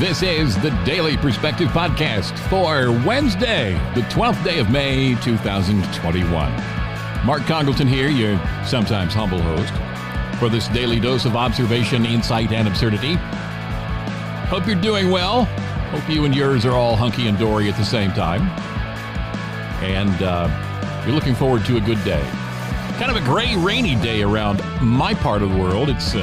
This is the Daily Perspective Podcast for Wednesday, the 12th day of May, 2021. Mark Congleton here, your sometimes humble host, for this daily dose of observation, insight, and absurdity. Hope you're doing well. Hope you and yours are all hunky and dory at the same time. And you're looking forward to a good day. Kind of a gray, rainy day around my part of the world. It's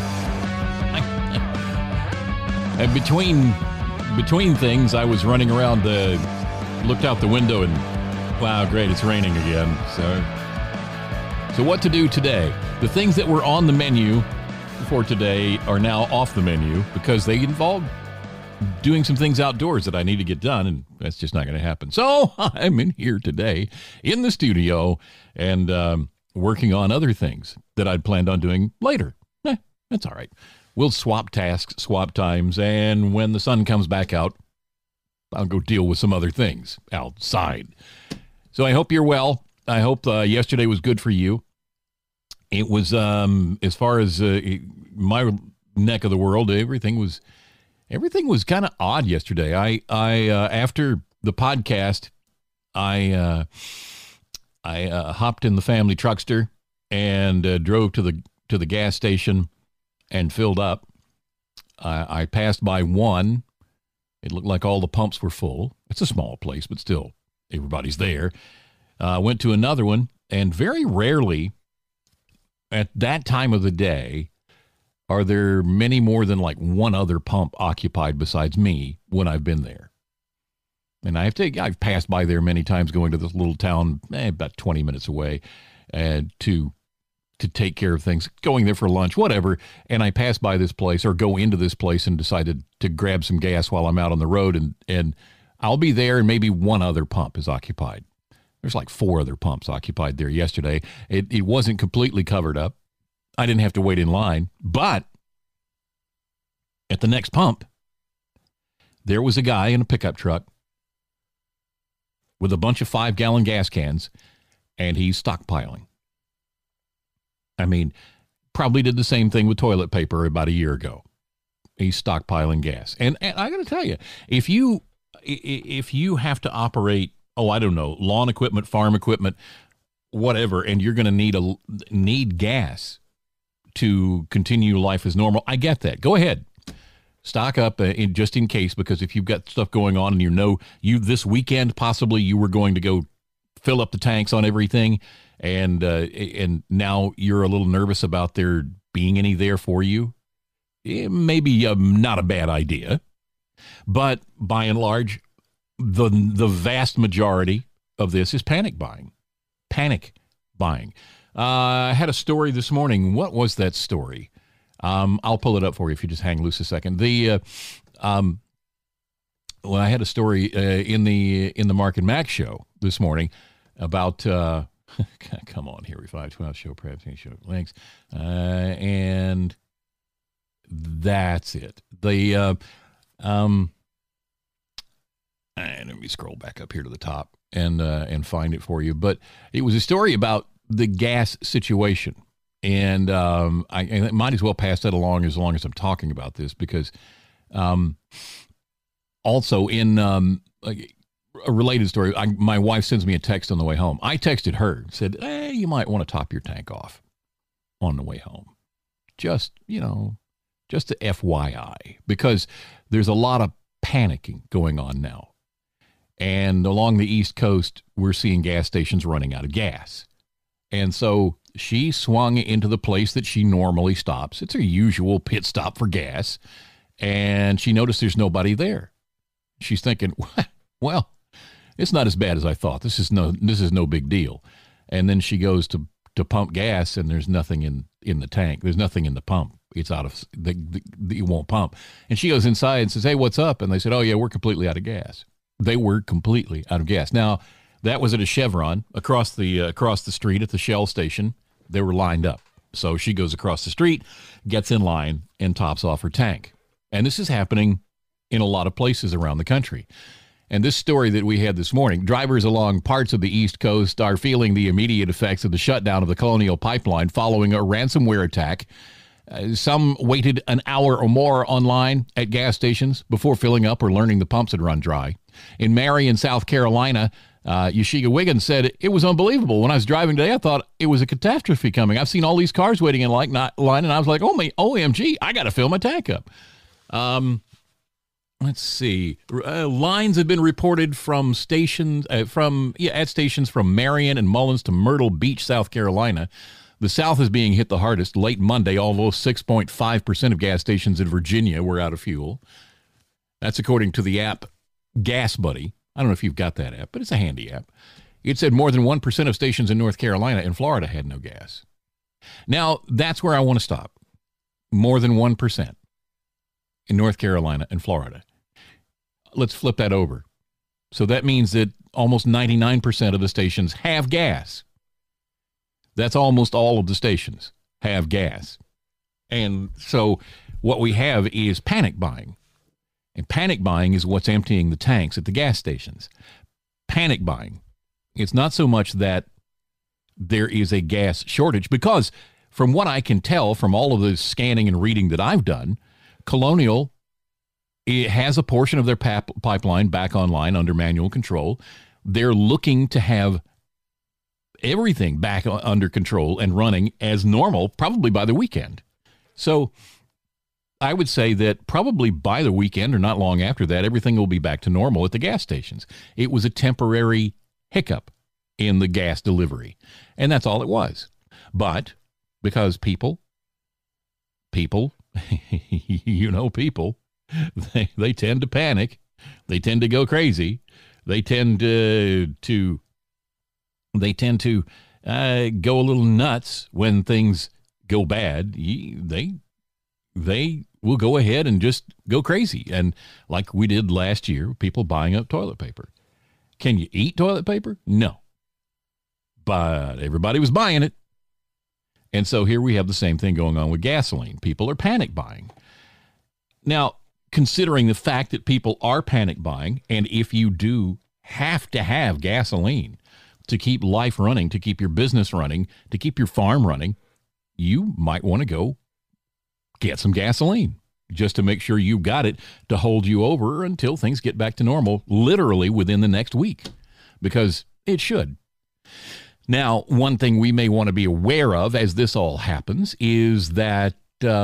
and between things, I was running around, looked out the window, and wow, great, it's raining again. So what to do today? The things that were on the menu for today are now off the menu because they involve doing some things outdoors that I need to get done, and that's just not going to happen. So I'm in here today in the studio and working on other things that I'd planned on doing later. That's all right. We'll swap tasks, swap times, and when the sun comes back out, I'll go deal with some other things outside. So I hope you're well. I hope yesterday was good for you. It was, as far as my neck of the world, everything was kind of odd yesterday. I after the podcast, I hopped in the family truckster and drove to the gas station and filled up. I passed by one. It looked like all the pumps were full. It's a small place, but still, everybody's there. Went to another one, and very rarely at that time of the day are there many more than like one other pump occupied besides me when I've been there. And I've passed by there many times going to this little town about 20 minutes away to take care of things, going there for lunch, whatever. And I pass by this place or go into this place and decided to grab some gas while I'm out on the road. And I'll be there and maybe one other pump is occupied. There's like 4 other pumps occupied there yesterday. It wasn't completely covered up. I didn't have to wait in line. But at the next pump, there was a guy in a pickup truck with a bunch of 5-gallon gas cans, and he's stockpiling. I mean, probably did the same thing with toilet paper about a year ago. He's stockpiling gas. And I got to tell you, if you have to operate, I don't know, lawn equipment, farm equipment, whatever, and you're going to need gas to continue life as normal, I get that. Go ahead. Stock up just in case, because if you've got stuff going on and you this weekend possibly you were going to go fill up the tanks on everything, and now you're a little nervous about there being any there for you, maybe not a bad idea. But by and large, the vast majority of this is panic buying. I had a story this morning. What was that story? I'll pull it up for you if you just hang loose a second. I had a story in the Mark and Mac show this morning about come on, here we 512 show perhaps show links, and that's it. And let me scroll back up here to the top and find it for you. But it was a story about the gas situation. And I might as well pass that along as long as I'm talking about this, because also in a related story, my wife sends me a text on the way home. I texted her, said, hey, you might want to top your tank off on the way home. Just the FYI, because there's a lot of panicking going on now. And along the East Coast, we're seeing gas stations running out of gas. And so she swung into the place that she normally stops. It's her usual pit stop for gas. And she noticed there's nobody there. She's thinking, well, it's not as bad as I thought. This is no big deal. And then she goes to pump gas, and there's nothing in the tank. There's nothing in the pump. It's out of it won't pump. And she goes inside and says, hey, what's up? And they said, oh yeah, we're completely out of gas. They were completely out of gas. Now, that was at a Chevron across the street at the Shell station. They were lined up. So she goes across the street, gets in line, and tops off her tank. And this is happening in a lot of places around the country. And this story that we had this morning, drivers along parts of the East Coast are feeling the immediate effects of the shutdown of the Colonial Pipeline following a ransomware attack Some waited an hour or more online at gas stations before filling up or learning the pumps had run dry. In Marion, South Carolina, Yashiga Wiggins said, it was unbelievable. When I was driving today, I thought it was a catastrophe coming. I've seen all these cars waiting in line, and I was like, oh, my OMG, I got to fill my tank up. Let's see. Lines have been reported from stations, at stations from Marion and Mullins to Myrtle Beach, South Carolina. The South is being hit the hardest. Late Monday, almost 6.5% of gas stations in Virginia were out of fuel. That's according to the app Gas Buddy. I don't know if you've got that app, but it's a handy app. It said more than 1% of stations in North Carolina and Florida had no gas. Now, that's where I want to stop. More than 1% in North Carolina and Florida. Let's flip that over. So that means that almost 99% of the stations have gas. That's almost all of the stations have gas. And so what we have is panic buying. And panic buying is what's emptying the tanks at the gas stations. Panic buying. It's not so much that there is a gas shortage, because from what I can tell from all of the scanning and reading that I've done, Colonial, it has a portion of their pipeline back online under manual control. They're looking to have everything back under control and running as normal, probably by the weekend. So I would say that probably by the weekend or not long after that, everything will be back to normal at the gas stations. It was a temporary hiccup in the gas delivery, and that's all it was. But because people, you know, people, they tend to panic. They tend to go crazy. They tend to go a little nuts when things go bad. They will go ahead and just go crazy. And like we did last year, people buying up toilet paper. Can you eat toilet paper? No. But everybody was buying it. And so here we have the same thing going on with gasoline. People are panic buying. Now, considering the fact that people are panic buying, and if you do have to have gasoline to keep life running, to keep your business running, to keep your farm running, you might want to go get some gasoline just to make sure you got it to hold you over until things get back to normal, literally within the next week, because it should. Now, one thing we may want to be aware of as this all happens is that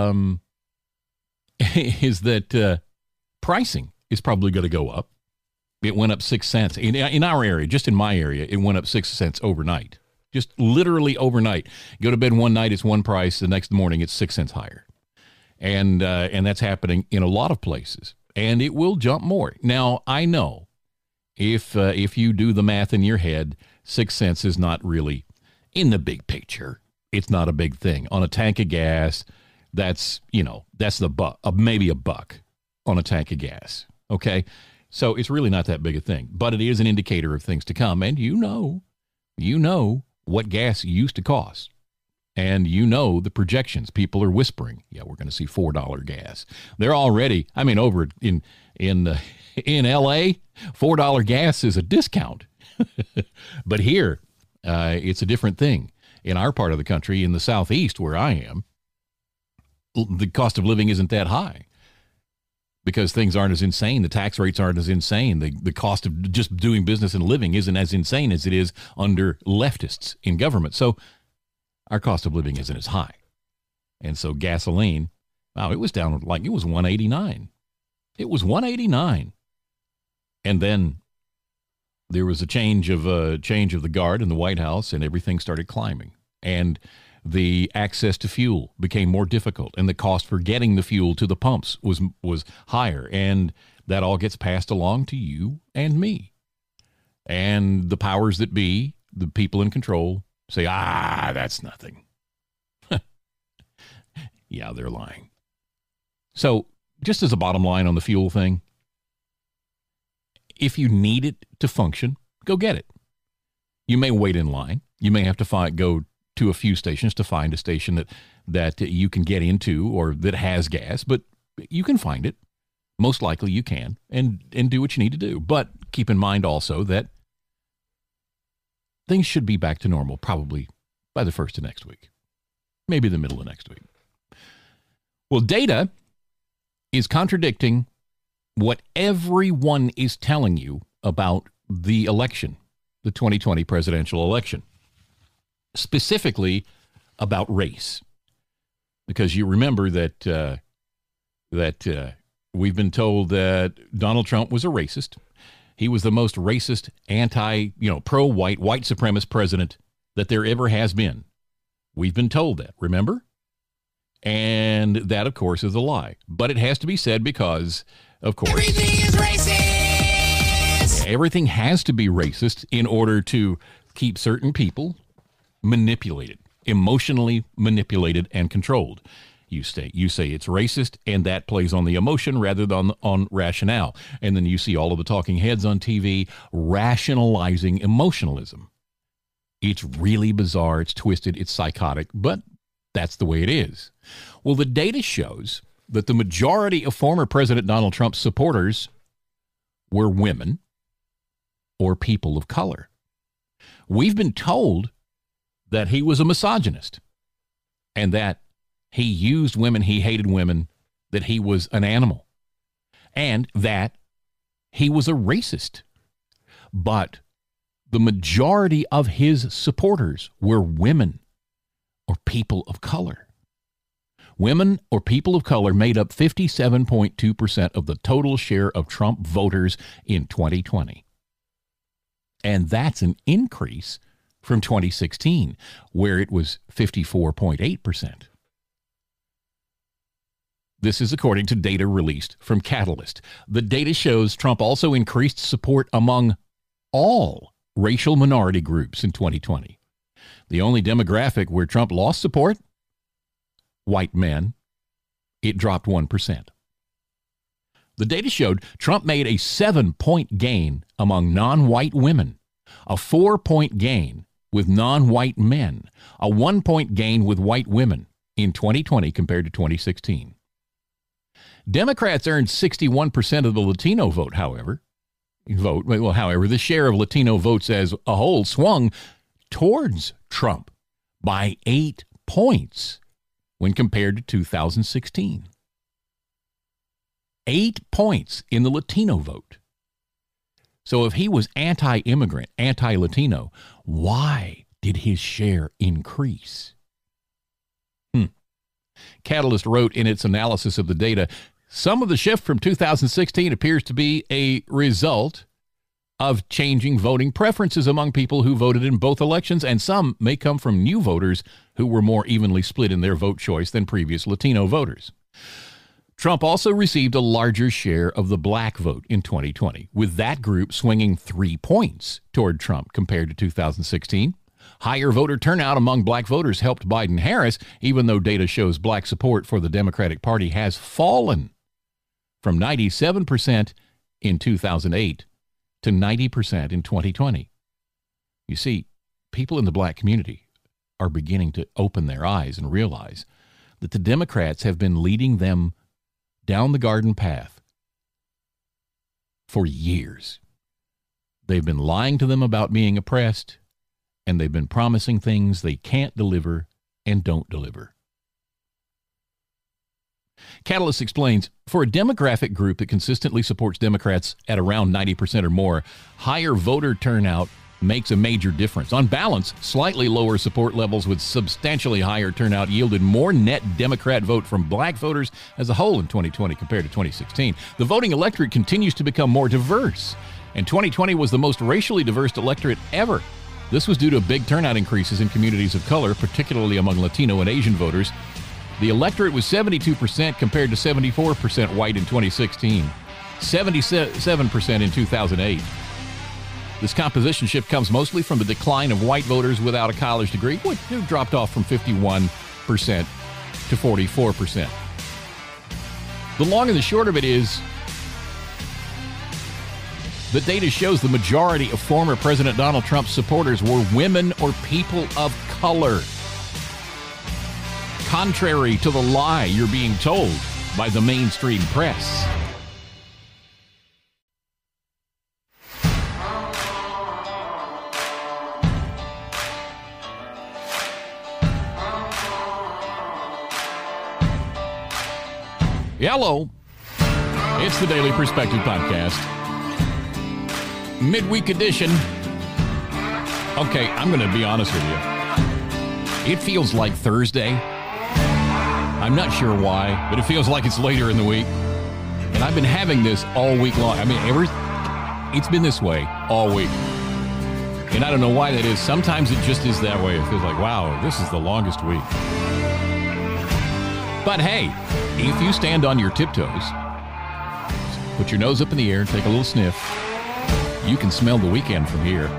pricing is probably going to go up. It went up 6 cents. In our area, just in my area, it went up 6 cents overnight. Just literally overnight. Go to bed one night, it's one price. The next morning, it's 6 cents higher. And that's happening in a lot of places. And it will jump more. Now, I know if you do the math in your head, 6 cents is not really, in the big picture, it's not a big thing. On a tank of gas, that's the buck, maybe a buck on a tank of gas. Okay? So it's really not that big a thing, but it is an indicator of things to come. And you know what gas used to cost, and you know the projections. People are whispering, yeah, we're going to see $4 gas. They're already, over in LA, $4 gas is a discount. But here, it's a different thing. In our part of the country, in the Southeast where I am, the cost of living isn't that high because things aren't as insane. The tax rates aren't as insane. The cost of just doing business and living isn't as insane as it is under leftists in government. So our cost of living isn't as high. And so gasoline, wow, it was down like it was $1.89. It was $1.89. And then there was a change of the guard in the White House, and everything started climbing. And the access to fuel became more difficult, and the cost for getting the fuel to the pumps was higher. And that all gets passed along to you and me. And the powers that be, the people in control, say, that's nothing. Yeah, they're lying. So just as a bottom line on the fuel thing, if you need it to function, go get it. You may wait in line. You may have to go to a few stations to find a station that you can get into or that has gas, but you can find it. Most likely you can, and do what you need to do. But keep in mind also that things should be back to normal probably by the first of next week, maybe the middle of next week. Well, data is contradicting what everyone is telling you about the election, the 2020 presidential election, specifically about race. Because you remember that we've been told that Donald Trump was a racist. He was the most racist, pro-white, white supremacist president that there ever has been. We've been told that, remember? And that, of course, is a lie. But it has to be said because, of course, everything is racist. Everything has to be racist in order to keep certain people manipulated, emotionally manipulated and controlled. You say it's racist, and that plays on the emotion rather than on rationale. And then you see all of the talking heads on TV rationalizing emotionalism. It's really bizarre, it's twisted, it's psychotic, but that's the way it is. Well, the data shows that the majority of former President Donald Trump's supporters were women or people of color. We've been told that he was a misogynist and that he used women, he hated women, that he was an animal, and that he was a racist. But the majority of his supporters were women or people of color. Women or people of color made up 57.2% of the total share of Trump voters in 2020. And that's an increase from 2016, where it was 54.8%. This is according to data released from Catalyst. The data shows Trump also increased support among all racial minority groups in 2020. The only demographic where Trump lost support, white men, it dropped 1%. The data showed Trump made a 7-point gain among non-white women, a 4-point gain with non-white men, a 1-point gain with white women in 2020 compared to 2016. Democrats earned 61% of the Latino vote, however. However, the share of Latino votes as a whole swung towards Trump by 8 points when compared to 2016. 8 points in the Latino vote. So if he was anti-immigrant, anti-Latino, why did his share increase? Catalyst wrote in its analysis of the data, some of the shift from 2016 appears to be a result of changing voting preferences among people who voted in both elections, and some may come from new voters who were more evenly split in their vote choice than previous Latino voters. Trump also received a larger share of the black vote in 2020, with that group swinging 3 points toward Trump compared to 2016. Higher voter turnout among black voters helped Biden-Harris, even though data shows black support for the Democratic Party has fallen from 97% in 2008 to 90% in 2020. You see, people in the black community are beginning to open their eyes and realize that the Democrats have been leading them down the garden path for years. They've been lying to them about being oppressed, and they've been promising things they can't deliver and don't deliver. Catalyst explains, for a demographic group that consistently supports Democrats at around 90% or more, higher voter turnout makes a major difference. On balance, slightly lower support levels with substantially higher turnout yielded more net Democrat vote from black voters as a whole in 2020 compared to 2016. The voting electorate continues to become more diverse, and 2020 was the most racially diverse electorate ever. This was due to big turnout increases in communities of color, particularly among Latino and Asian voters. The electorate was 72% compared to 74% white in 2016, 77% in 2008. This composition shift comes mostly from the decline of white voters without a college degree, which dropped off from 51% to 44%. The long and the short of it is, the data shows the majority of former President Donald Trump's supporters were women or people of color. Contrary to the lie you're being told by the mainstream press. Hello. It's the Daily Perspective Podcast. Midweek edition. Okay, I'm going to be honest with you. It feels like Thursday. I'm not sure why, but it feels like it's later in the week. And I've been having this all week long. I mean, it's been this way all week. And I don't know why that is. Sometimes it just is that way. It feels like, wow, this is the longest week. But hey, if you stand on your tiptoes, put your nose up in the air and take a little sniff, you can smell the weekend from here.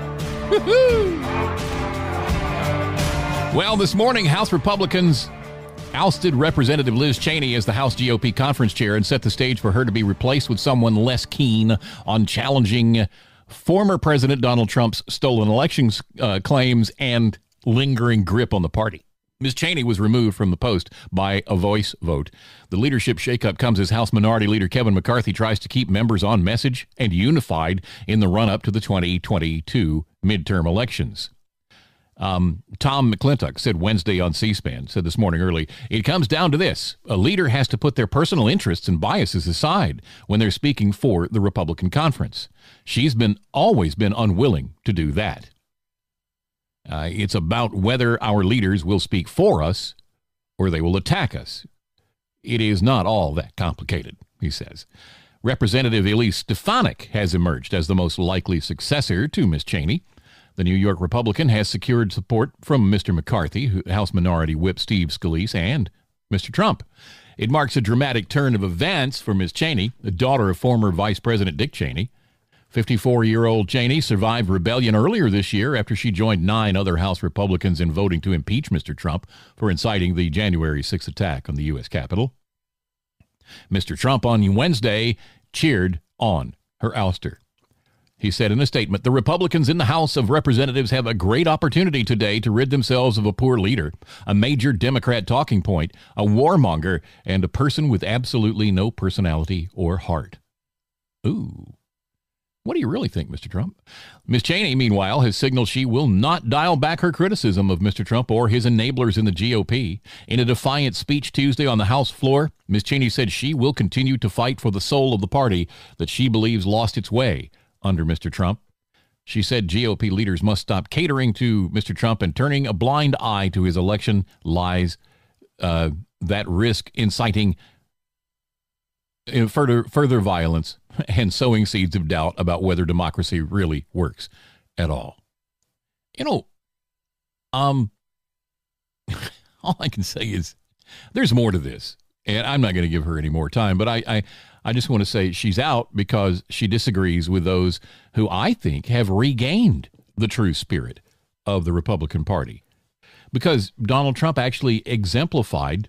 Well, this morning, House Republicans ousted Representative Liz Cheney as the House GOP conference chair and set the stage for her to be replaced with someone less keen on challenging former President Donald Trump's stolen elections claims and lingering grip on the party. Ms. Cheney was removed from the post by a voice vote. The leadership shakeup comes as House Minority Leader Kevin McCarthy tries to keep members on message and unified in the run-up to the 2022 midterm elections. Tom McClintock said Wednesday on C-SPAN, said this morning early, it comes down to this. A leader has to put their personal interests and biases aside when they're speaking for the Republican conference. She's always been unwilling to do that. It's about whether our leaders will speak for us or they will attack us. It is not all that complicated, he says. Representative Elise Stefanik has emerged as the most likely successor to Ms. Cheney. The New York Republican has secured support from Mr. McCarthy, House Minority Whip Steve Scalise, and Mr. Trump. It marks a dramatic turn of events for Ms. Cheney, the daughter of former Vice President Dick Cheney. 54-year-old Cheney survived rebellion earlier this year after she joined 9 other House Republicans in voting to impeach Mr. Trump for inciting the January 6th attack on the U.S. Capitol. Mr. Trump on Wednesday cheered on her ouster. He said in a statement, the Republicans in the House of Representatives have a great opportunity today to rid themselves of a poor leader, a major Democrat talking point, a warmonger, and a person with absolutely no personality or heart. Ooh. What do you really think, Mr. Trump? Ms. Cheney, meanwhile, has signaled she will not dial back her criticism of Mr. Trump or his enablers in the GOP. In a defiant speech Tuesday on the House floor, Ms. Cheney said she will continue to fight for the soul of the party that she believes lost its way under Mr. Trump. She said GOP leaders must stop catering to Mr. Trump and turning a blind eye to his election lies that risk inciting further violence and sowing seeds of doubt about whether democracy really works at all. You know, all I can say is there's more to this, and I'm not going to give her any more time, but I just want to say she's out because she disagrees with those who I think have regained the true spirit of the Republican Party, because Donald Trump actually exemplified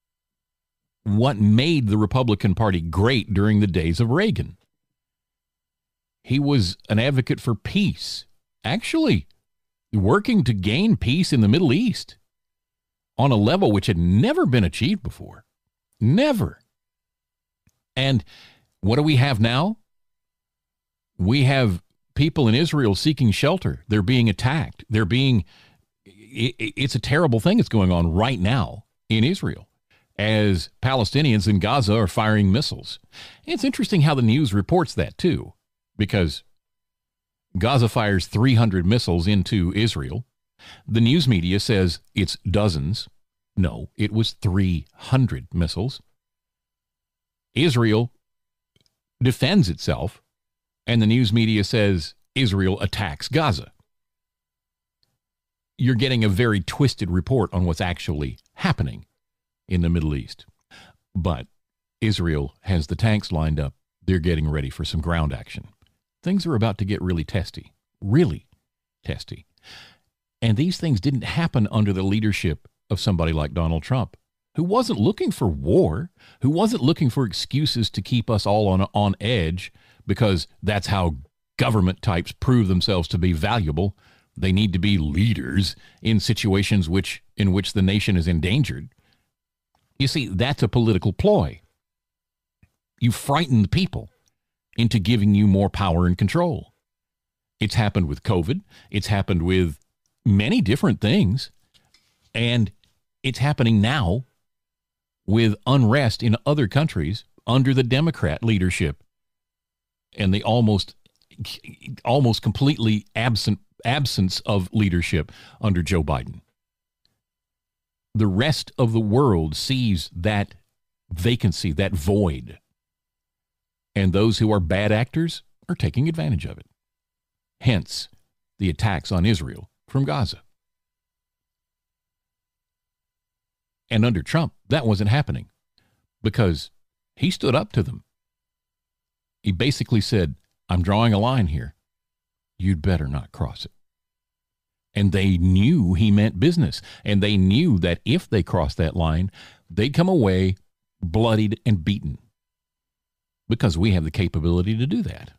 what made the Republican Party great during the days of Reagan. He was an advocate for peace, actually working to gain peace in the Middle East on a level which had never been achieved before. Never. And what do we have now? We have people in Israel seeking shelter. They're being attacked. It's a terrible thing that's going on right now in Israel, as Palestinians in Gaza are firing missiles. It's interesting how the news reports that, too, because Gaza fires 300 missiles into Israel. The news media says it's dozens. No, it was 300 missiles. Israel defends itself, and the news media says Israel attacks Gaza. You're getting a very twisted report on what's actually happening in the Middle East. But Israel has the tanks lined up. They're getting ready for some ground action. Things are about to get really testy. Really testy. And these things didn't happen under the leadership of somebody like Donald Trump, who wasn't looking for war, who wasn't looking for excuses to keep us all on edge, because that's how government types prove themselves to be valuable. They need to be leaders in situations in which the nation is endangered. You see, that's a political ploy. You frighten the people into giving you more power and control. It's happened with COVID. It's happened with many different things. And it's happening now with unrest in other countries under the Democrat leadership and the almost completely absence of leadership under Joe Biden. The rest of the world sees that vacancy, that void, and those who are bad actors are taking advantage of it. Hence, the attacks on Israel from Gaza. And under Trump, that wasn't happening because he stood up to them. He basically said, I'm drawing a line here. You'd better not cross it. And they knew he meant business. And they knew that if they crossed that line, they'd come away bloodied and beaten because we have the capability to do that.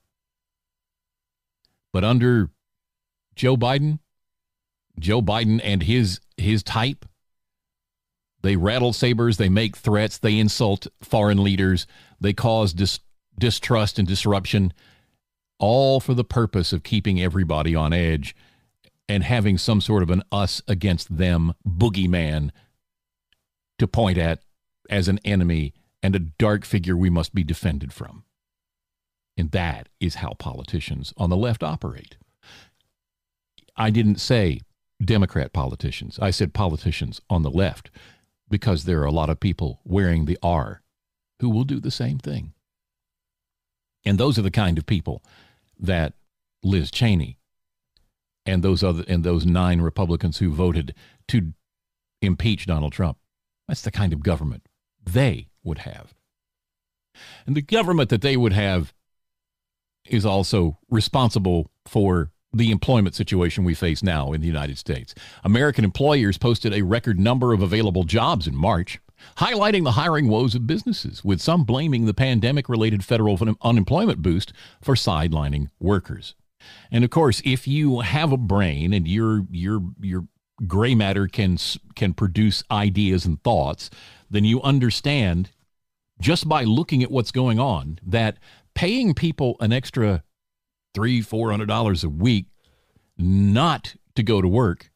But under Joe Biden and his type, they rattle sabers, they make threats, they insult foreign leaders, they cause distrust and disruption, all for the purpose of keeping everybody on edge and having some sort of an us against them boogeyman to point at as an enemy and a dark figure we must be defended from. And that is how politicians on the left operate. I didn't say Democrat politicians. I said politicians on the left because there are a lot of people wearing the R who will do the same thing. And those are the kind of people that Liz Cheney and those 9 Republicans who voted to impeach Donald Trump, that's the kind of government they would have. And the government that they would have is also responsible for the employment situation we face now in the United States. American employers posted a record number of available jobs in March, highlighting the hiring woes of businesses, with some blaming the pandemic-related federal unemployment boost for sidelining workers. And of course, if you have a brain and your gray matter can produce ideas and thoughts, then you understand just by looking at what's going on that paying people an extra $300-400 a week not to go to work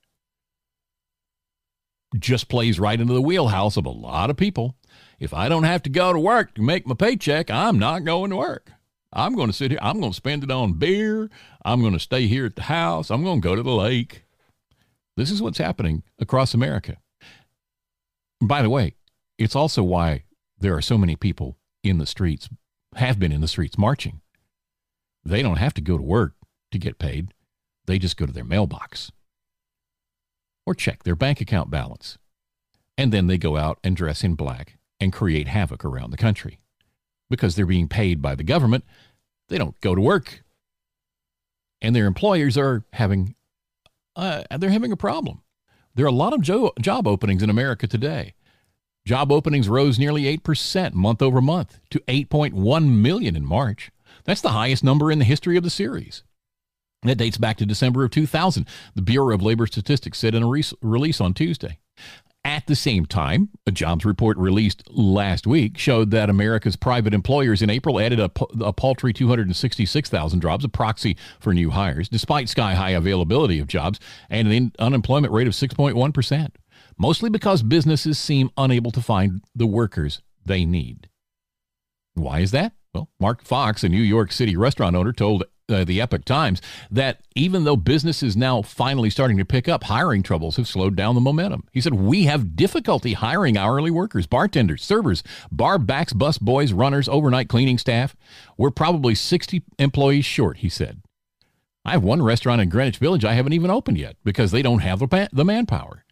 just plays right into the wheelhouse of a lot of people. If I don't have to go to work to make my paycheck, I'm not going to work. I'm going to sit here. I'm going to spend it on beer. I'm going to stay here at the house. I'm going to go to the lake. This is what's happening across America. By the way, it's also why there are so many people in the streets, have been in the streets marching. They don't have to go to work to get paid. They just go to their mailbox or check their bank account balance. And then they go out and dress in black and create havoc around the country. Because they're being paid by the government, they don't go to work. And their employers are having a problem. There are a lot of job openings in America today. Job openings rose nearly 8% month over month to 8.1 million in March. That's the highest number in the history of the series. That dates back to December of 2000, the Bureau of Labor Statistics said in a release on Tuesday. At the same time, a jobs report released last week showed that America's private employers in April added a paltry 266,000 jobs, a proxy for new hires, despite sky-high availability of jobs and an unemployment rate of 6.1%, mostly because businesses seem unable to find the workers they need. Why is that? Well, Mark Fox, a New York City restaurant owner, told the Epoch Times that even though business is now finally starting to pick up, hiring troubles have slowed down the momentum. He said, we have difficulty hiring hourly workers, bartenders, servers, bar backs, bus boys, runners, overnight cleaning staff. We're probably 60 employees short, he said. I have one restaurant in Greenwich Village I haven't even opened yet because they don't have the manpower.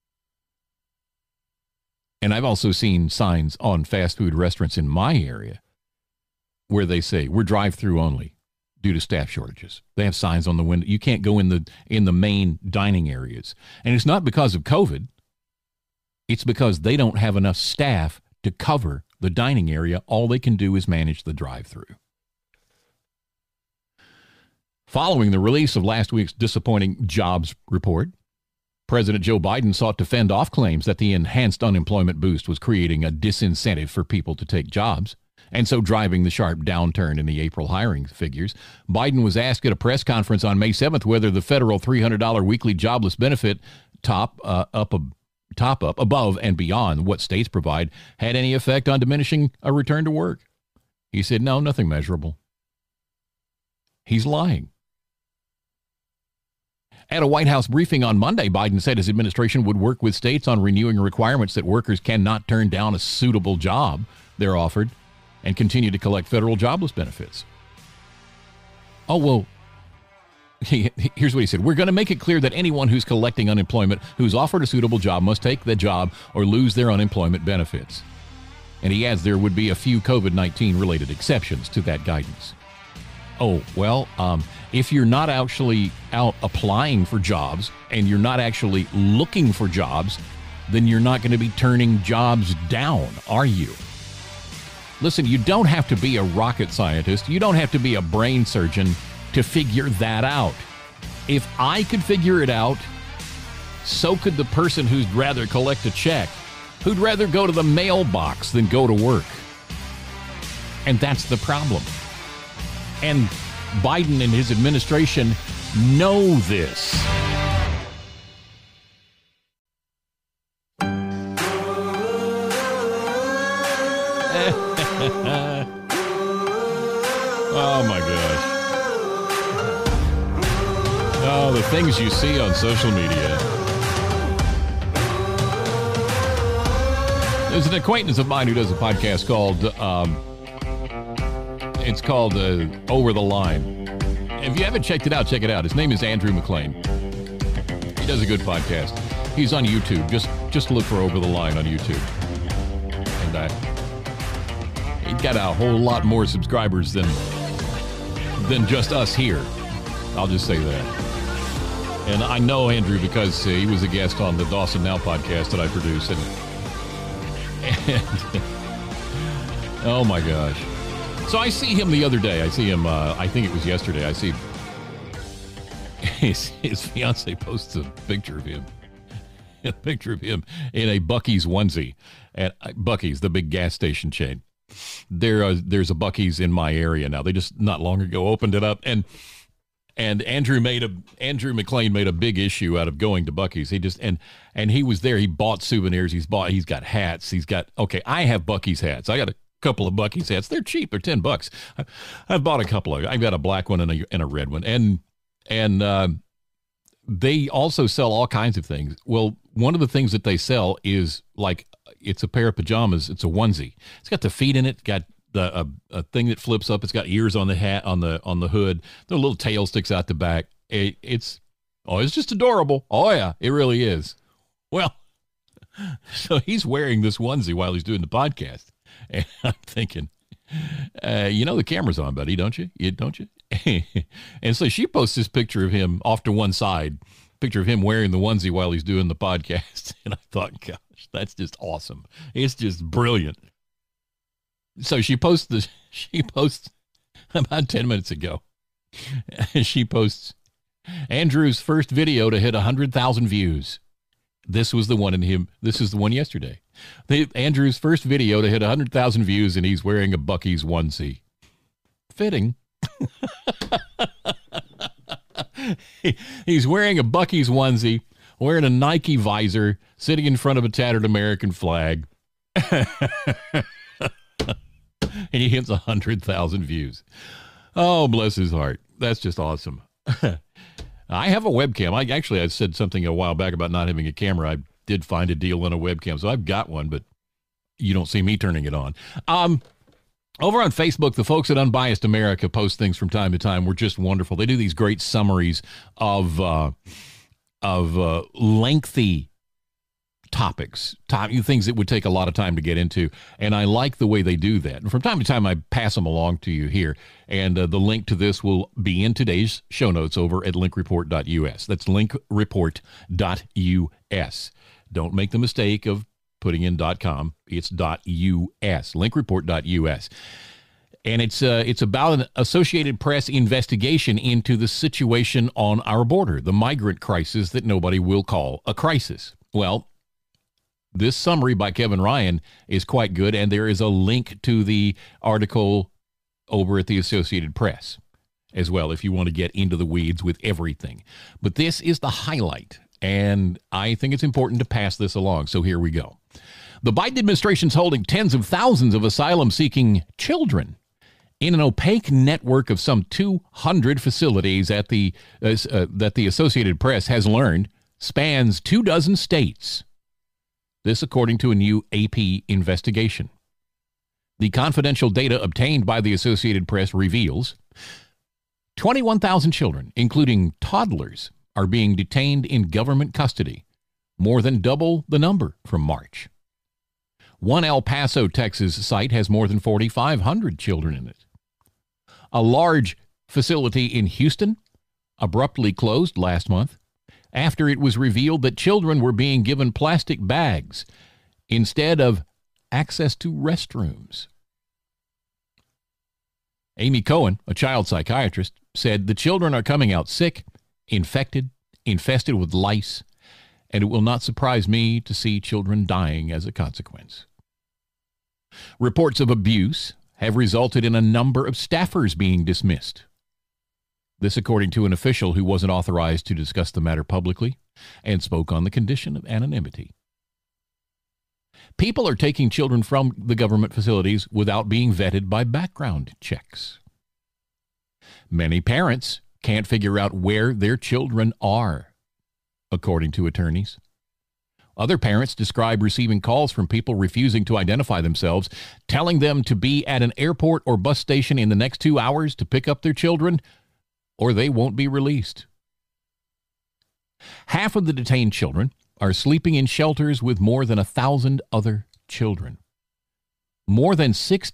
And I've also seen signs on fast food restaurants in my area where they say, we're drive-through only due to staff shortages. They have signs on the window. You can't go in the main dining areas. And it's not because of COVID. It's because they don't have enough staff to cover the dining area. All they can do is manage the drive-through. Following the release of last week's disappointing jobs report, President Joe Biden sought to fend off claims that the enhanced unemployment boost was creating a disincentive for people to take jobs, and so driving the sharp downturn in the April hiring figures. Biden was asked at a press conference on May 7th whether the federal $300 weekly jobless benefit top up top up above and beyond what states provide had any effect on diminishing a return to work. He said, no, nothing measurable. He's lying. At a White House briefing on Monday, Biden said his administration would work with states on renewing requirements that workers cannot turn down a suitable job they're offered and continue to collect federal jobless benefits. Oh, well, here's what he said. We're going to make it clear that anyone who's collecting unemployment who's offered a suitable job must take the job or lose their unemployment benefits. And he adds there would be a few COVID-19 related exceptions to that guidance. Oh, well, if you're not actually out applying for jobs and you're not actually looking for jobs, then you're not going to be turning jobs down, are you? Listen, you don't have to be a rocket scientist. You don't have to be a brain surgeon to figure that out. If I could figure it out, so could the person who'd rather collect a check, who'd rather go to the mailbox than go to work. And that's the problem. And Biden and his administration know this. Oh my gosh. Oh, the things you see on social media. There's an acquaintance of mine who does a podcast called Over the Line. If you haven't checked it out, check it out. His name is Andrew McLean. He does a good podcast. He's on YouTube. Just look for Over the Line on YouTube. And he's got a whole lot more subscribers than just us here. I'll just say that. And I know Andrew because he was a guest on the Dawson Now podcast that I produce. And oh my gosh. So I see him the other day. I see him, I think it was yesterday. I see his fiance posts a picture of him. A picture of him in a Buc-ee's onesie at Buc-ee's, the big gas station chain. There's a Buc-ee's in my area now. They just not long ago opened it up, and Andrew McLean made a big issue out of going to Buc-ee's. He just and he was there. He bought souvenirs. He's got hats. I have Buc-ee's hats. I got a couple of Buc-ee's hats. They're cheap. They're $10. I've bought a couple of. I've got a black one and a red one, and they also sell all kinds of things. Well, one of the things that they sell is like it's a pair of pajamas. It's a onesie. It's got the feet in it. Got a thing that flips up. It's got ears on the hat on the hood. The little tail sticks out the back. It's just adorable. Oh yeah, it really is. Well, so he's wearing this onesie while he's doing the podcast, and I'm thinking, the camera's on, buddy, don't you? Don't you? And so she posts this picture of him off to one side, picture of him wearing the onesie while he's doing the podcast. And I thought, gosh, that's just awesome. It's just brilliant. So she posts about 10 minutes ago. She posts Andrew's first video to hit 100,000 views. This was the one This is the one yesterday. Andrew's first video to hit 100,000 views, and he's wearing a Buc-ee's onesie. Fitting. He's wearing a Buc-ee's onesie, wearing a Nike visor, sitting in front of a tattered American flag. And he hits 100,000 views. Oh, bless his heart. That's just awesome. I have a webcam. I said something a while back about not having a camera. I did find a deal on a webcam, so I've got one, but you don't see me turning it on. Over on Facebook, the folks at Unbiased America post things from time to time. We're just wonderful. They do these great summaries of lengthy topics, things that would take a lot of time to get into, and I like the way they do that. And from time to time, I pass them along to you here, and the link to this will be in today's show notes over at linkreport.us. That's linkreport.us. Don't make the mistake of putting in .com. It's .us, linkreport.us. And it's about an Associated Press investigation into the situation on our border, the migrant crisis that nobody will call a crisis. Well, this summary by Kevin Ryan is quite good, and there is a link to the article over at the Associated Press as well if you want to get into the weeds with everything. But this is the highlight, And I think it's important to pass this along. So here we go. The Biden administration is holding tens of thousands of asylum-seeking children in an opaque network of some 200 facilities that the Associated Press has learned spans 24 states. This according to a new AP investigation. The confidential data obtained by the Associated Press reveals 21,000 children, including toddlers, are being detained in government custody, more than double the number from March. One El Paso, Texas site has more than 4,500 children in it. A large facility in Houston abruptly closed last month after it was revealed that children were being given plastic bags instead of access to restrooms. Amy Cohen, a child psychiatrist, said the children are coming out sick, infected, infested with lice, and it will not surprise me to see children dying as a consequence. Reports of abuse have resulted in a number of staffers being dismissed. This according to an official who wasn't authorized to discuss the matter publicly and spoke on the condition of anonymity. People are taking children from the government facilities without being vetted by background checks. Many parents can't figure out where their children are, according to attorneys. Other parents describe receiving calls from people refusing to identify themselves, telling them to be at an airport or bus station in the next 2 hours to pick up their children, or they won't be released. Half of the detained children are sleeping in shelters with more than 1,000 other children. More than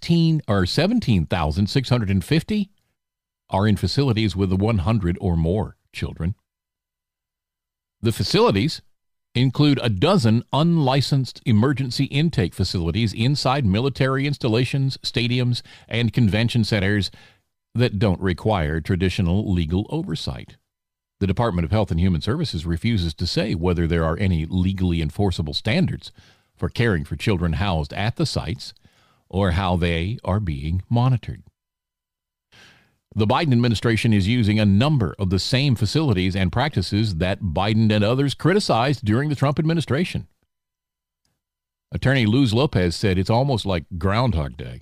17,650 are in facilities with 100 or more children. The facilities include a dozen unlicensed emergency intake facilities inside military installations, stadiums, and convention centers that don't require traditional legal oversight. The Department of Health and Human Services refuses to say whether there are any legally enforceable standards for caring for children housed at the sites or how they are being monitored. The Biden administration is using a number of the same facilities and practices that Biden and others criticized during the Trump administration. Attorney Luz Lopez said it's almost like Groundhog Day.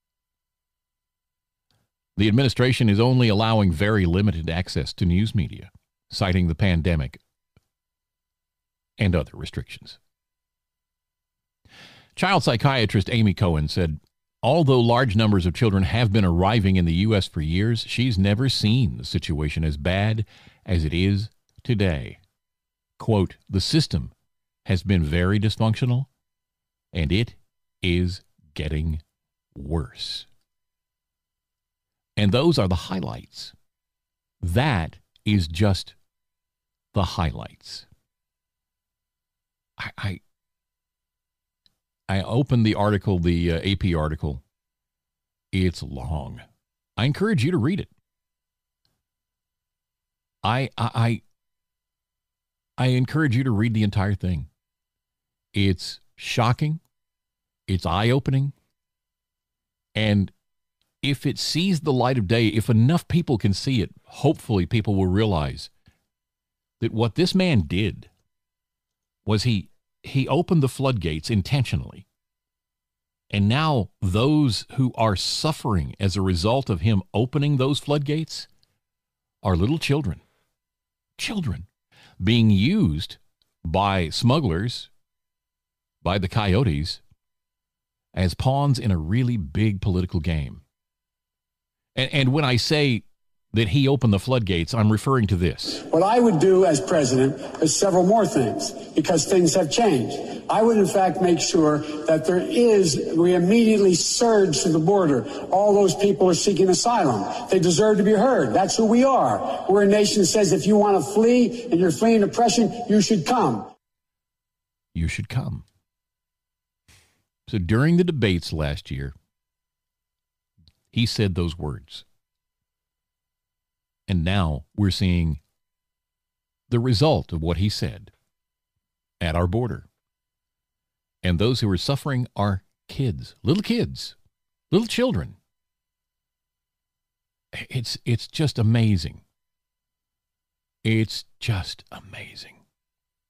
The administration is only allowing very limited access to news media, citing the pandemic and other restrictions. Child psychiatrist Amy Cohen said, although large numbers of children have been arriving in the U.S. for years, she's never seen the situation as bad as it is today. Quote, the system has been very dysfunctional, and it is getting worse. And those are the highlights. That is just the highlights. I opened the article, the AP article. It's long. I encourage you to read it. I encourage you to read the entire thing. It's shocking. It's eye-opening. And if it sees the light of day, if enough people can see it, hopefully people will realize that what this man did was he opened the floodgates intentionally. And now those who are suffering as a result of him opening those floodgates are little children. Children being used by smugglers, by the coyotes, as pawns in a really big political game. And when I say that he opened the floodgates, I'm referring to this. What I would do as president is several more things, because things have changed. I would, in fact, make sure that we immediately surge to the border. All those people are seeking asylum. They deserve to be heard. That's who we are. We're a nation that says if you want to flee and you're fleeing oppression, you should come. You should come. So during the debates last year, he said those words. And now we're seeing the result of what he said at our border. And those who are suffering are kids, little children. It's just amazing. It's just amazing.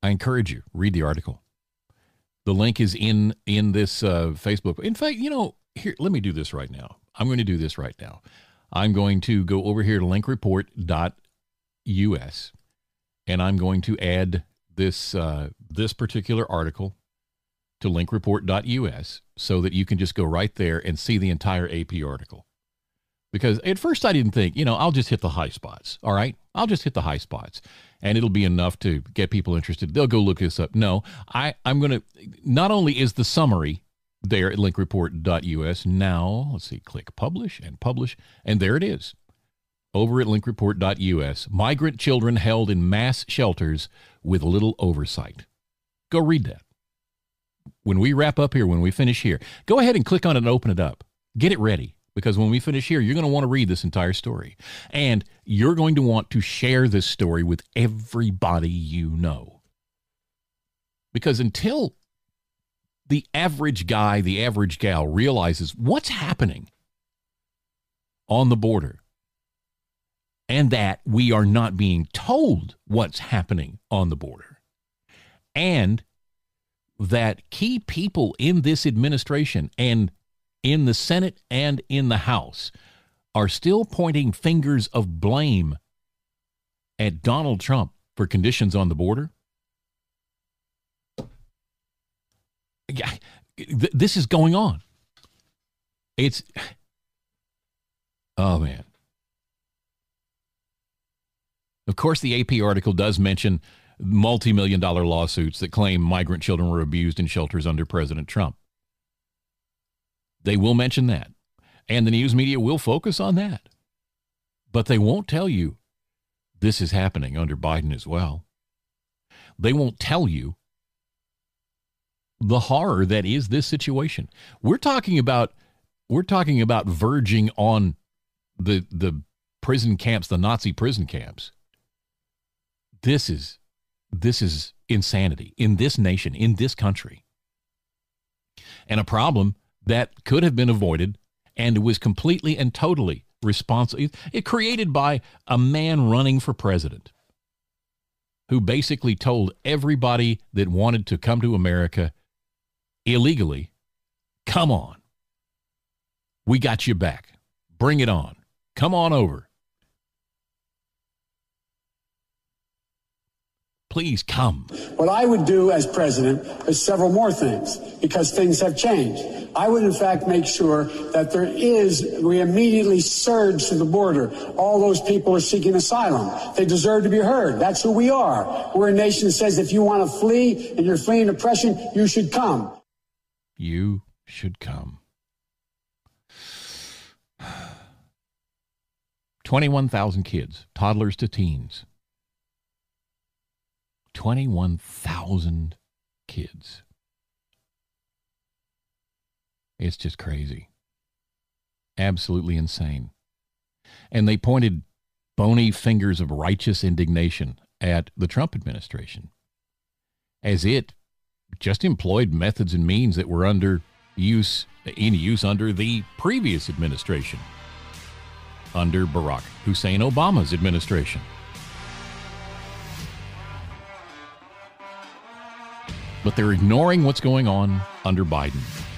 I encourage you, read the article. The link is in this Facebook. In fact, here, let me do this right now. I'm going to do this right now. I'm going to go over here to linkreport.us, and I'm going to add this particular article to linkreport.us so that you can just go right there and see the entire AP article. Because at first I didn't think, I'll just hit the high spots. All right. I'll just hit the high spots and it'll be enough to get people interested. They'll go look this up. No, I'm going to, not only is the summary there at linkreport.us. Now, let's see, click publish. And there it is. Over at linkreport.us, migrant children held in mass shelters with little oversight. Go read that. When we wrap up here, when we finish here, go ahead and click on it and open it up. Get it ready. Because when we finish here, you're going to want to read this entire story. And you're going to want to share this story with everybody you know. Because until the average guy, the average gal realizes what's happening on the border, and that we are not being told what's happening on the border, and that key people in this administration and in the Senate and in the House are still pointing fingers of blame at Donald Trump for conditions on the border. Yeah, this is going on. Oh man. Of course, the AP article does mention multi-million-dollar lawsuits that claim migrant children were abused in shelters under President Trump. They will mention that, and the news media will focus on that. But they won't tell you this is happening under Biden as well. They won't tell you the horror that is this situation. We're talking about verging on the prison camps, the Nazi prison camps. This is insanity in this nation, in this country, and a problem that could have been avoided, and it was completely and totally responsible. It created by a man running for president who basically told everybody that wanted to come to America illegally, come on. We got you back. Bring it on. Come on over. Please come. What I would do as president is several more things, because things have changed. I would, in fact, make sure that we immediately surge to the border. All those people are seeking asylum. They deserve to be heard. That's who we are. We're a nation that says if you want to flee and you're fleeing oppression, you should come. You should come. 21,000 kids, toddlers to teens. 21,000 kids. It's just crazy. Absolutely insane. And they pointed bony fingers of righteous indignation at the Trump administration as it just employed methods and means that were in use under the previous administration, under Barack Hussein Obama's administration. But they're ignoring what's going on under Biden.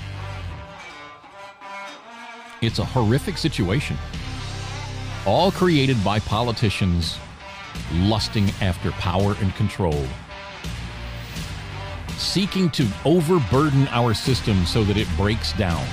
It's a horrific situation, all created by politicians lusting after power and control, seeking to overburden our system so that it breaks down.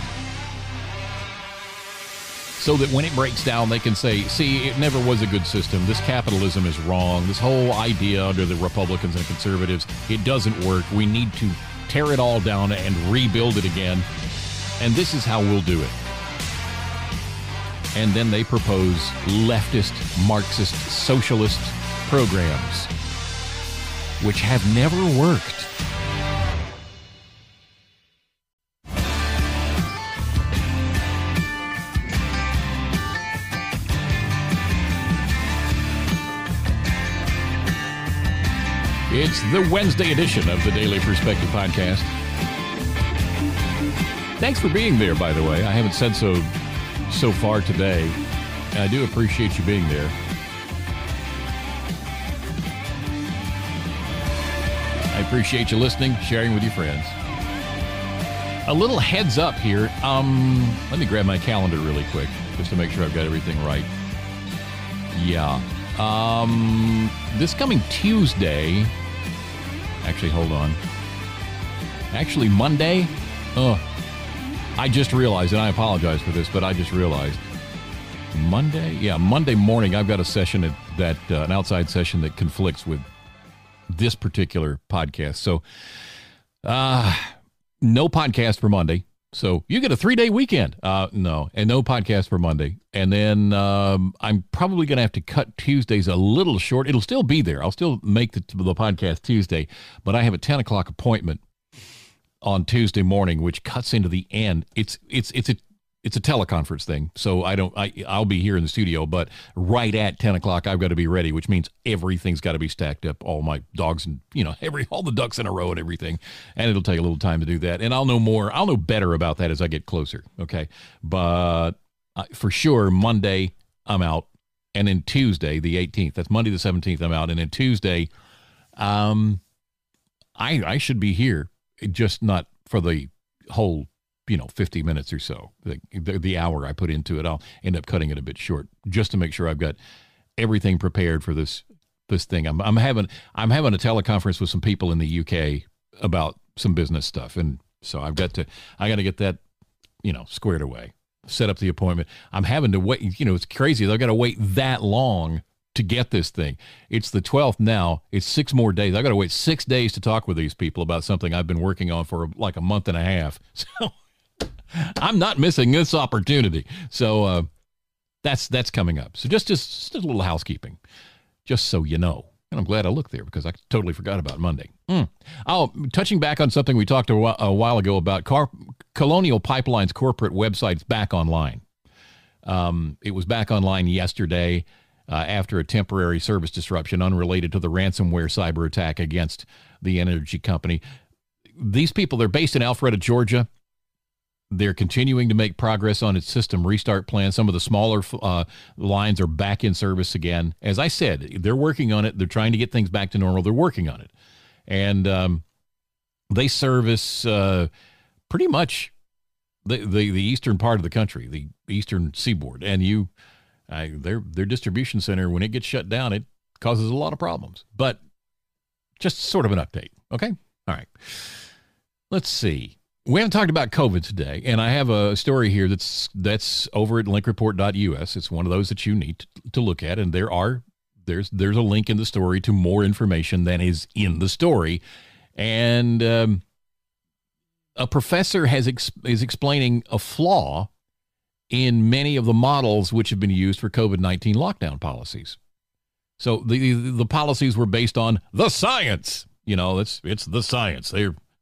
So that when it breaks down, they can say, see, it never was a good system. This capitalism is wrong. This whole idea under the Republicans and conservatives, it doesn't work. We need to tear it all down and rebuild it again. And this is how we'll do it. And then they propose leftist, Marxist, socialist programs, which have never worked. It's the Wednesday edition of the Daily Perspective Podcast. Thanks for being there, by the way. I haven't said so far today. I do appreciate you being there. I appreciate you listening, sharing with your friends. A little heads up here. Let me grab my calendar really quick just to make sure I've got everything right. Yeah. This coming Tuesday. Actually, hold on. Actually, Monday. I just realized, and I apologize for this, but I just realized. Monday? Yeah, Monday morning, I've got a session an outside session that conflicts with this particular podcast. So, no podcast for Monday. So you get a 3-day weekend. No podcast for Monday. And then I'm probably going to have to cut Tuesdays a little short. It'll still be there. I'll still make the podcast Tuesday, but I have a 10 o'clock appointment on Tuesday morning, which cuts into the end. It's a teleconference thing, so I'll be here in the studio, but right at 10 o'clock, I've got to be ready, which means everything's got to be stacked up, all my dogs and, all the ducks in a row and everything, and it'll take a little time to do that, and I'll know better about that as I get closer, okay? But for sure, Monday, I'm out, and then Tuesday, the 18th, that's Monday the 17th, I'm out, and then Tuesday, I should be here, just not for the whole 50 minutes or so. The hour I put into it, I'll end up cutting it a bit short just to make sure I've got everything prepared for this thing. I'm having a teleconference with some people in the UK about some business stuff, and so I got to get that squared away. Set up the appointment. I'm having to wait. It's crazy. I've got to wait that long to get this thing. It's the 12th now. It's 6 more days. I've got to wait 6 days to talk with these people about something I've been working on for like a month and a half. So I'm not missing this opportunity. So that's coming up. So just a little housekeeping, just so you know. And I'm glad I looked there because I totally forgot about Monday. Oh, touching back on something we talked a while ago about Colonial Pipeline's corporate website's back online. It was back online yesterday after a temporary service disruption unrelated to the ransomware cyber attack against the energy company. These people, they're based in Alpharetta, Georgia. They're continuing to make progress on its system restart plan. Some of the smaller lines are back in service again. As I said, they're working on it. They're trying to get things back to normal. They're working on it. And they service pretty much the eastern part of the country, the eastern seaboard. And their distribution center, when it gets shut down, it causes a lot of problems. But just sort of an update, okay? All right. Let's see. We haven't talked about COVID today, and I have a story here that's over at linkreport.us. It's one of those that you need to look at, and there's a link in the story to more information than is in the story. And a professor is explaining a flaw in many of the models which have been used for COVID-19 lockdown policies. So the policies were based on the science. It's the science.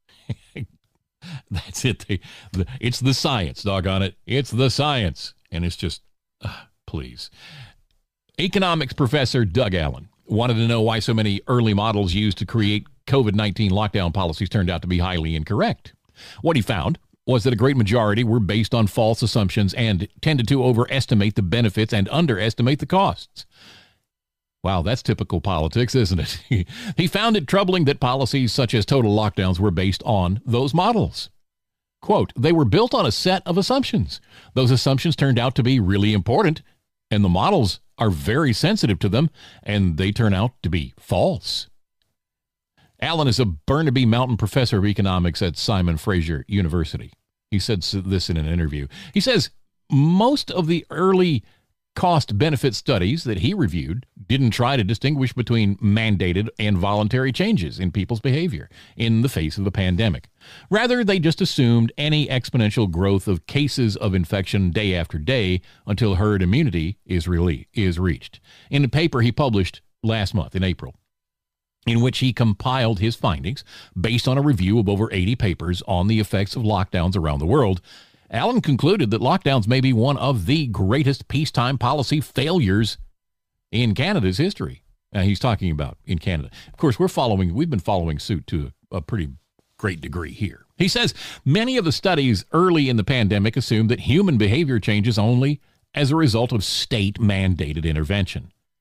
That's it. It's the science, doggone it. It's the science. And it's just, please. Economics professor Doug Allen wanted to know why so many early models used to create COVID-19 lockdown policies turned out to be highly incorrect. What he found was that a great majority were based on false assumptions and tended to overestimate the benefits and underestimate the costs. Wow, that's typical politics, isn't it? He found it troubling that policies such as total lockdowns were based on those models. Quote, they were built on a set of assumptions. Those assumptions turned out to be really important, and the models are very sensitive to them, and they turn out to be false. Allen is a Burnaby Mountain professor of economics at Simon Fraser University. He said this in an interview. He says most of the early cost-benefit studies that he reviewed didn't try to distinguish between mandated and voluntary changes in people's behavior in the face of the pandemic. Rather, they just assumed any exponential growth of cases of infection day after day until herd immunity is reached. In a paper he published last month in April, in which he compiled his findings based on a review of over 80 papers on the effects of lockdowns around the world, Allen concluded that lockdowns may be one of the greatest peacetime policy failures in Canada's history. He's talking about in Canada. Of course, we've been following suit to a pretty great degree here. He says many of the studies early in the pandemic assumed that human behavior changes only as a result of state-mandated intervention.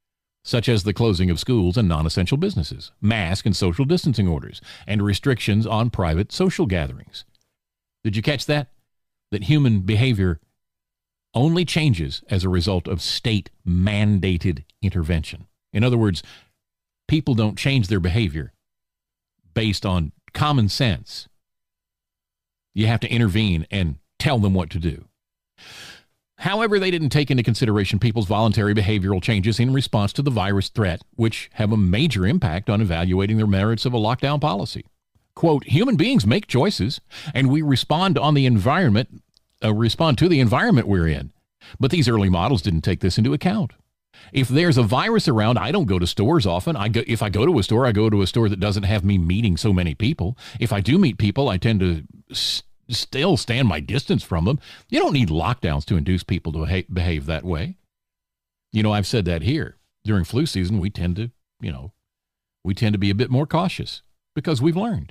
such as the closing of schools and non-essential businesses, mask and social distancing orders, and restrictions on private social gatherings. Did you catch that? That human behavior only changes as a result of state-mandated intervention. In other words, people don't change their behavior based on common sense. You have to intervene and tell them what to do. However, they didn't take into consideration people's voluntary behavioral changes in response to the virus threat, which have a major impact on evaluating the merits of a lockdown policy. Quote, human beings make choices, and we respond to the environment we're in. But these early models didn't take this into account. If there's a virus around, I don't go to stores often. If I go to a store, I go to a store that doesn't have me meeting so many people. If I do meet people, I tend to still stand my distance from them. You don't need lockdowns to induce people to behave that way. You know, I've said that here. During flu season, we tend to be a bit more cautious because we've learned.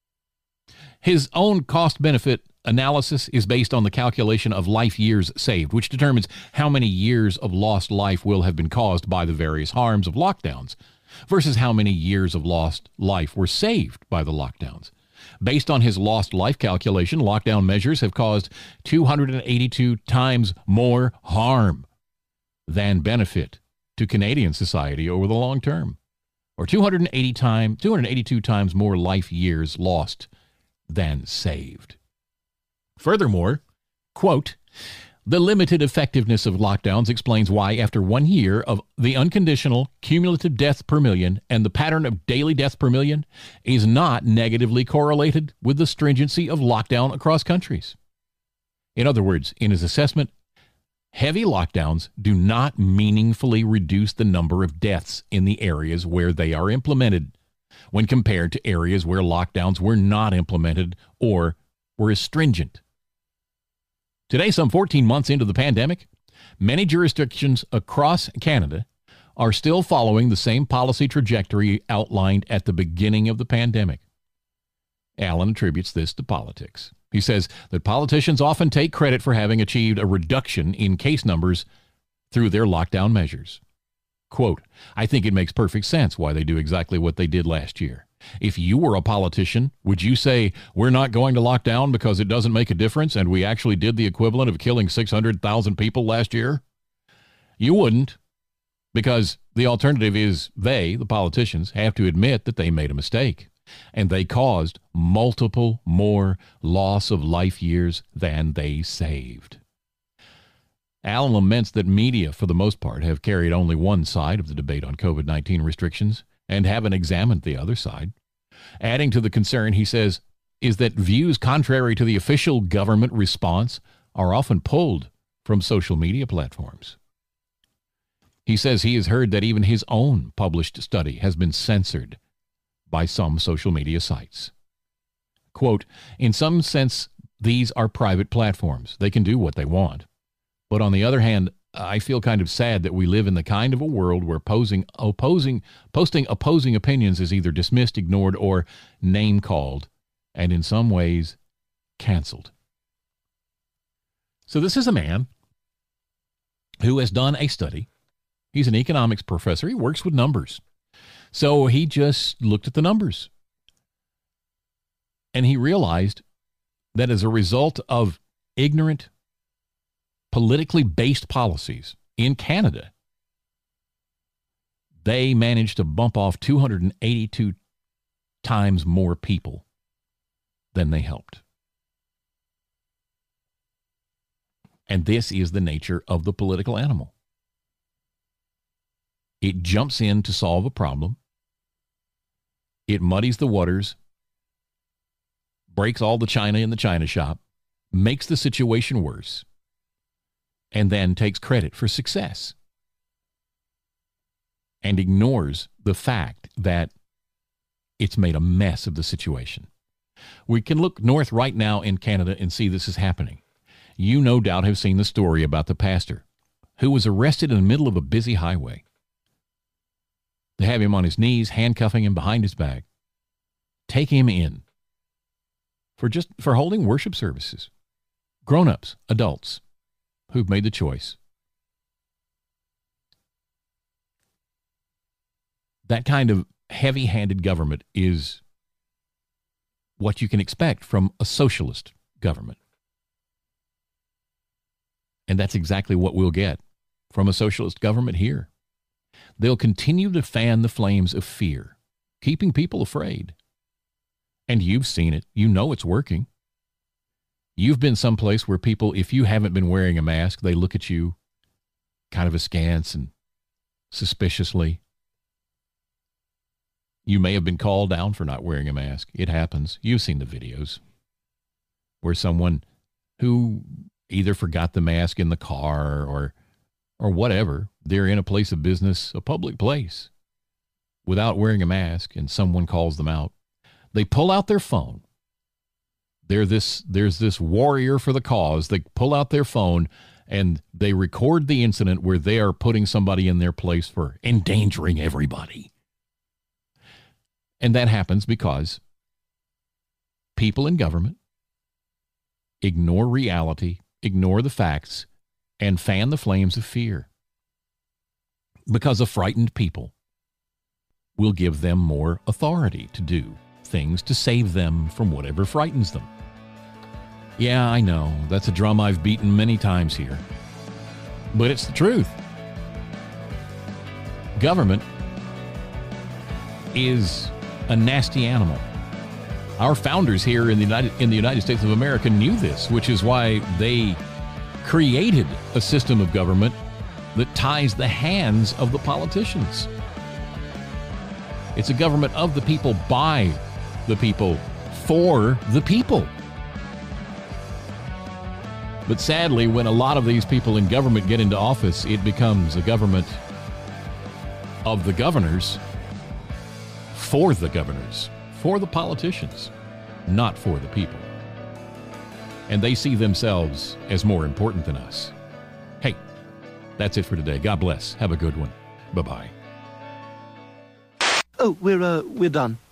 His own cost-benefit analysis is based on the calculation of life years saved, which determines how many years of lost life will have been caused by the various harms of lockdowns versus how many years of lost life were saved by the lockdowns. Based on his lost life calculation, lockdown measures have caused 282 times more harm than benefit to Canadian society over the long term, or 282 times more life years lost than saved. Furthermore, quote, the limited effectiveness of lockdowns explains why, after 1 year of the unconditional cumulative deaths per million and the pattern of daily deaths per million is not negatively correlated with the stringency of lockdown across countries. In other words, in his assessment, heavy lockdowns do not meaningfully reduce the number of deaths in the areas where they are implemented when compared to areas where lockdowns were not implemented or were as stringent. Today, some 14 months into the pandemic, many jurisdictions across Canada are still following the same policy trajectory outlined at the beginning of the pandemic. Allen attributes this to politics. He says that politicians often take credit for having achieved a reduction in case numbers through their lockdown measures. Quote, I think it makes perfect sense why they do exactly what they did last year. If you were a politician, would you say, we're not going to lock down because it doesn't make a difference and we actually did the equivalent of killing 600,000 people last year? You wouldn't, because the alternative is they, the politicians, have to admit that they made a mistake and they caused multiple more loss of life years than they saved. Allen laments that media, for the most part, have carried only one side of the debate on COVID-19 restrictions and haven't examined the other side. Adding to the concern, he says, is that views contrary to the official government response are often pulled from social media platforms. He says he has heard that even his own published study has been censored by some social media sites. Quote, in some sense, these are private platforms. They can do what they want. But on the other hand, I feel kind of sad that we live in the kind of a world where posting opposing opinions is either dismissed, ignored, or name-called, and in some ways, canceled. So this is a man who has done a study. He's an economics professor. He works with numbers. So he just looked at the numbers. And he realized that as a result of ignorant, politically based policies in Canada, they managed to bump off 282 times more people than they helped. And this is the nature of the political animal. It jumps in to solve a problem. It muddies the waters, breaks all the china in the china shop, makes the situation worse, and then takes credit for success and ignores the fact that it's made a mess of the situation. We can look north right now in Canada and see this is happening. You no doubt have seen the story about the pastor who was arrested in the middle of a busy highway. They have him on his knees, handcuffing him behind his back, take him in for holding worship services. Grown-ups, adults, who've made the choice That kind of heavy-handed government is what you can expect from a socialist government. And that's exactly what we'll get from a socialist government here. They'll continue to fan the flames of fear, keeping people afraid. And you've seen it. You know it's working. You've been someplace where people, if you haven't been wearing a mask, they look at you kind of askance and suspiciously. You may have been called down for not wearing a mask. It happens. You've seen the videos where someone who either forgot the mask in the car or whatever, they're in a place of business, a public place, without wearing a mask, and someone calls them out. They pull out their phone. There's this warrior for the cause. They pull out their phone and they record the incident where they are putting somebody in their place for endangering everybody. And that happens because people in government ignore reality, ignore the facts, and fan the flames of fear. Because a frightened people will give them more authority to do things to save them from whatever frightens them. Yeah, I know, that's a drum I've beaten many times here. But it's the truth. Government is a nasty animal. Our founders here in the United States of America knew this, which is why they created a system of government that ties the hands of the politicians. It's a government of the people, by the people, for the people. But sadly, when a lot of these people in government get into office, it becomes a government of the governors, for the governors, for the politicians, not for the people. And they see themselves as more important than us. Hey, that's it for today. God bless. Have a good one. Bye-bye. Oh, we're done.